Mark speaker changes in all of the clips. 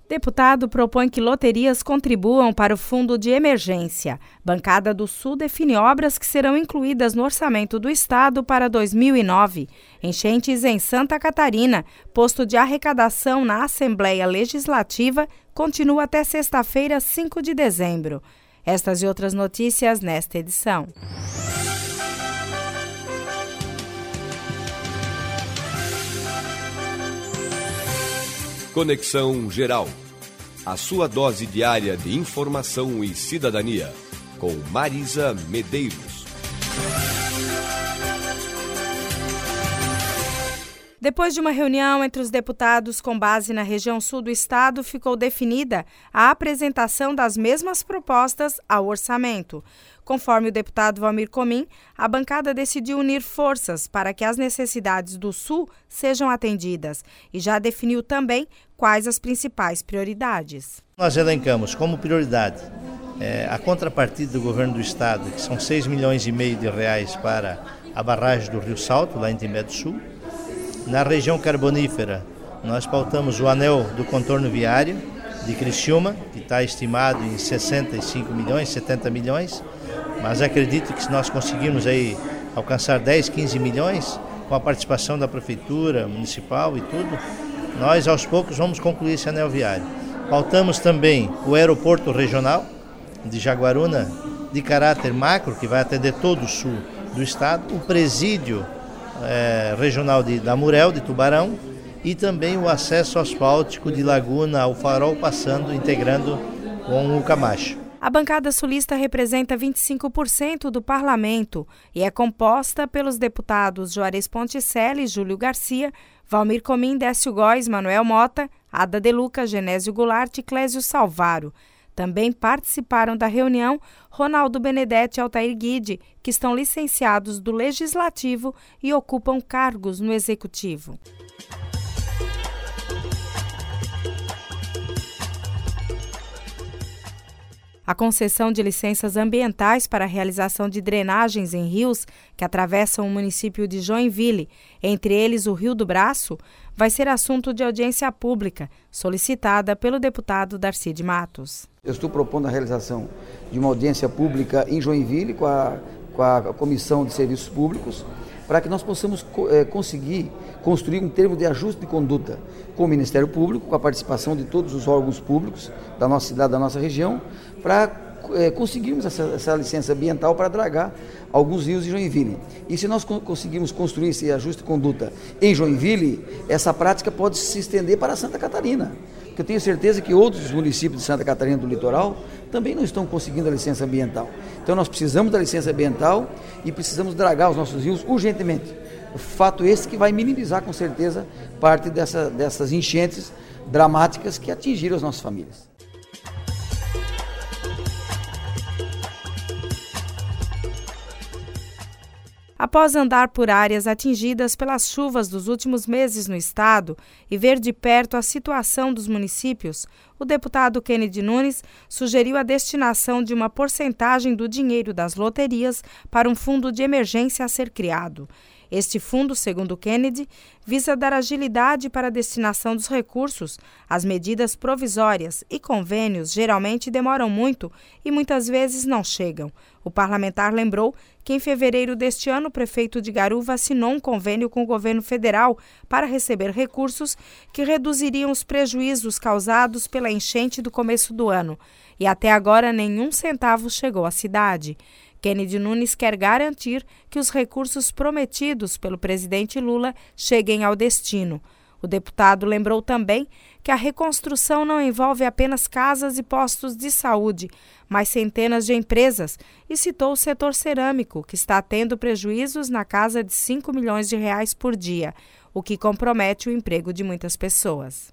Speaker 1: Deputado propõe que loterias contribuam para o Fundo de Emergência. Bancada do Sul define obras que serão incluídas no orçamento do Estado para 2009. Enchentes em Santa Catarina. Posto de arrecadação na Assembleia Legislativa continua até sexta-feira, 5 de dezembro. Estas e outras notícias nesta edição.
Speaker 2: Conexão Geral. A sua dose diária de informação e cidadania. Com Marisa Medeiros.
Speaker 1: Depois de uma reunião entre os deputados com base na região sul do estado, ficou definida a apresentação das mesmas propostas ao orçamento. Conforme o deputado Valmir Comim, a bancada decidiu unir forças para que as necessidades do Sul sejam atendidas e já definiu também quais as principais prioridades.
Speaker 3: Nós elencamos como prioridade a contrapartida do governo do estado, que são 6,5 milhões de reais para a barragem do Rio Salto, lá em Timbé do Sul. Na região carbonífera, nós pautamos o anel do contorno viário de Criciúma, que está estimado em 65 milhões, 70 milhões, mas acredito que se nós conseguirmos aí alcançar 10, 15 milhões, com a participação da Prefeitura Municipal e tudo, nós aos poucos vamos concluir esse anel viário. Pautamos também o aeroporto regional de Jaguaruna, de caráter macro, que vai atender todo o sul do estado, o presídio regional da Murel, de Tubarão, e também o acesso asfáltico de Laguna ao Farol, passando, integrando com o Camacho.
Speaker 1: A bancada sulista representa 25% do parlamento e é composta pelos deputados Juarez Ponticelli, Júlio Garcia, Valmir Comim, Décio Góes, Manuel Mota, Ada De Luca, Genésio Goulart e Clésio Salvaro. Também participaram da reunião Ronaldo Benedetti e Altair Guide, que estão licenciados do Legislativo e ocupam cargos no Executivo. A concessão de licenças ambientais para a realização de drenagens em rios que atravessam o município de Joinville, entre eles o Rio do Braço, vai ser assunto de audiência pública, solicitada pelo deputado Darcy de Matos.
Speaker 4: Eu estou propondo a realização de uma audiência pública em Joinville com a Comissão de Serviços Públicos, para que nós possamos conseguir construir um termo de ajuste de conduta com o Ministério Público, com a participação de todos os órgãos públicos da nossa cidade, da nossa região, para conseguirmos essa licença ambiental para dragar alguns rios de Joinville. E se nós conseguirmos construir esse ajuste de conduta em Joinville, essa prática pode se estender para Santa Catarina. Porque eu tenho certeza que outros municípios de Santa Catarina do litoral também não estão conseguindo a licença ambiental. Então nós precisamos da licença ambiental e precisamos dragar os nossos rios urgentemente. O fato esse que vai minimizar com certeza parte dessas enchentes dramáticas que atingiram as nossas famílias.
Speaker 1: Após andar por áreas atingidas pelas chuvas dos últimos meses no estado e ver de perto a situação dos municípios, o deputado Kennedy Nunes sugeriu a destinação de uma porcentagem do dinheiro das loterias para um fundo de emergência a ser criado. Este fundo, segundo Kennedy, visa dar agilidade para a destinação dos recursos. As medidas provisórias e convênios geralmente demoram muito e muitas vezes não chegam. O parlamentar lembrou que em fevereiro deste ano o prefeito de Garuva assinou um convênio com o governo federal para receber recursos que reduziriam os prejuízos causados pela enchente do começo do ano. E até agora nenhum centavo chegou à cidade. Kennedy Nunes quer garantir que os recursos prometidos pelo presidente Lula cheguem ao destino. O deputado lembrou também que a reconstrução não envolve apenas casas e postos de saúde, mas centenas de empresas, e citou o setor cerâmico, que está tendo prejuízos na casa de 5 milhões de reais por dia, o que compromete o emprego de muitas pessoas.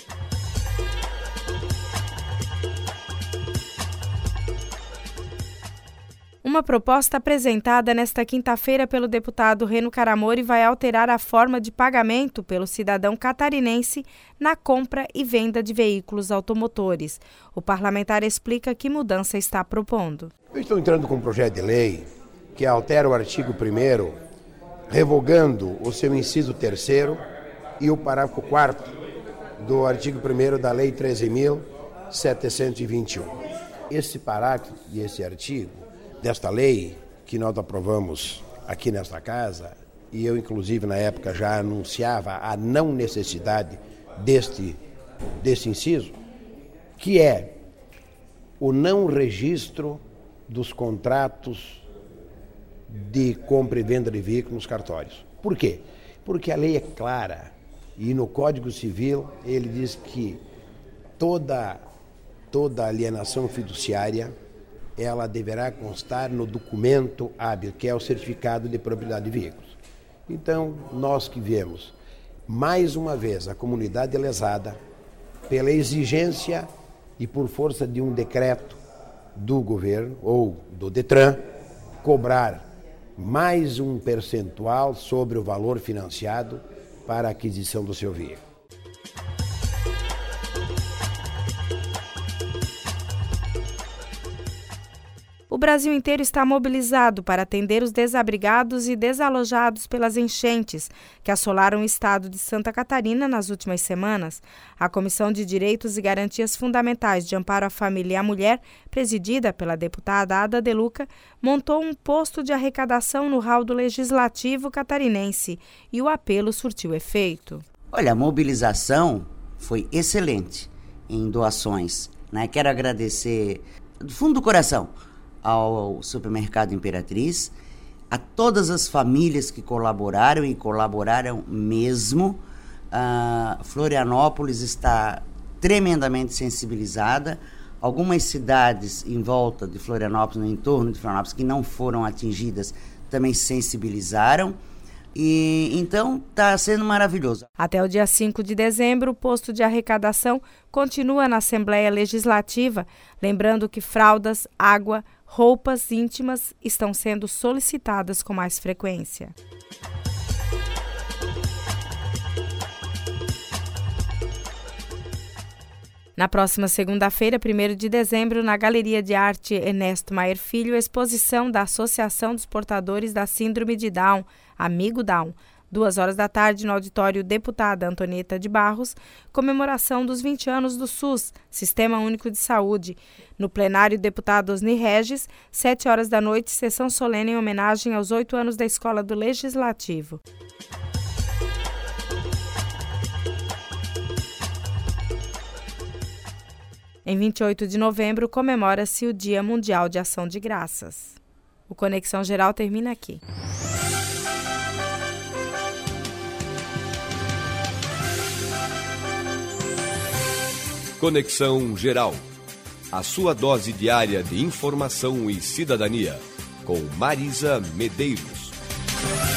Speaker 1: Uma proposta apresentada nesta quinta-feira pelo deputado Reno Caramori vai alterar a forma de pagamento pelo cidadão catarinense na compra e venda de veículos automotores. O parlamentar explica que mudança está propondo.
Speaker 5: Eu estou entrando com um projeto de lei que altera o artigo 1º, revogando o seu inciso 3º e o parágrafo 4º do artigo 1º da Lei 13.721. Esse parágrafo e esse artigo desta lei que nós aprovamos aqui nesta casa, e eu inclusive na época já anunciava a não necessidade deste inciso, que é o não registro dos contratos de compra e venda de veículos nos cartórios. Por quê? Porque a lei é clara e no Código Civil ele diz que toda alienação fiduciária ela deverá constar no documento hábil, que é o certificado de propriedade de veículos. Então, nós que vemos, mais uma vez, a comunidade lesada pela exigência e por força de um decreto do governo ou do Detran, cobrar mais um percentual sobre o valor financiado para a aquisição do seu veículo.
Speaker 1: O Brasil inteiro está mobilizado para atender os desabrigados e desalojados pelas enchentes que assolaram o estado de Santa Catarina nas últimas semanas. A Comissão de Direitos e Garantias Fundamentais de Amparo à Família e à Mulher, presidida pela deputada Ada De Luca, montou um posto de arrecadação no hall do Legislativo catarinense e o apelo surtiu efeito.
Speaker 6: Olha, a mobilização foi excelente em doações, né? Quero agradecer do fundo do coração ao Supermercado Imperatriz, a todas as famílias que colaboraram e colaboraram mesmo. Florianópolis está tremendamente sensibilizada. Algumas cidades em volta de Florianópolis, no entorno de Florianópolis, que não foram atingidas, também se sensibilizaram. E então está sendo maravilhoso.
Speaker 1: Até o dia 5 de dezembro, o posto de arrecadação continua na Assembleia Legislativa, lembrando que fraldas, água, roupas íntimas estão sendo solicitadas com mais frequência. Na próxima segunda-feira, 1º de dezembro, na Galeria de Arte Ernesto Maier Filho, exposição da Associação dos Portadores da Síndrome de Down, Amigo Down. 2h da tarde, no auditório Deputada Antonieta de Barros, comemoração dos 20 anos do SUS, Sistema Único de Saúde. No plenário, deputado Osni Regis, 7h da noite, sessão solene em homenagem aos 8 anos da Escola do Legislativo. Em 28 de novembro, comemora-se o Dia Mundial de Ação de Graças. O Conexão Geral termina aqui.
Speaker 2: Conexão Geral. A sua dose diária de informação e cidadania. Com Marisa Medeiros.